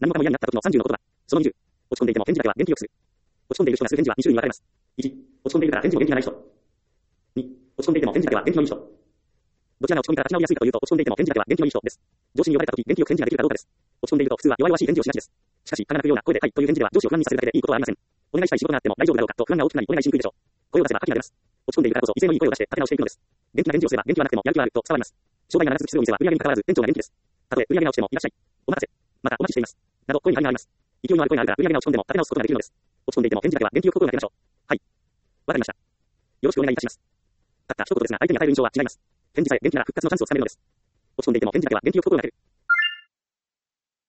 何もかも嫌になった時の30の言葉。その20。落ち込んでいても返事だけは元気よくする。落ち込んでいる人がする返事は2種類に分かれます。1、落ち込んでいるから返事も元気がない人。2、落ち込んでいても返事だけは元気のいい人。どちらが落ち込みから立ち直りやすいかというと、落ち込んでいても返事だけは元気のいい人です。上司に言われた時、元気よく返事ができるかどうかです。落ち込んでいると普通は弱々しい返事をしがちです。しかし、蚊が鳴くような声ではいという返事では上司を不安にさせるだけでいいことはありません。お願いしたい仕事があっても大丈夫だろうかと不安が大きくなり、お願いしにくいでしょう。声を出せば覇気が出ます。落ち込んでいるからこそ威勢のいい声を出して立て直していくのです。元気な返事をすれば元気はなくてもやる気はあると伝わります。商売が長続きするお店は売上に関わらず店長が元気です。たとえ売上が落ちてもいらっしゃい。お任せ。またお待ちしています。など声に張りがあります。勢いのある声があるから売上が落ち込んでも立て直すことができるのです。落ち込んでいても返事だけは元気よく心がけましょう。はい。わかりました。よろしくお願いいたします。たった一言ですが相手に与える印象は違います。返事さえ元気なら復活のチャンスをつかめるのです。落ち込んでいても返事だけは元気よく心がける。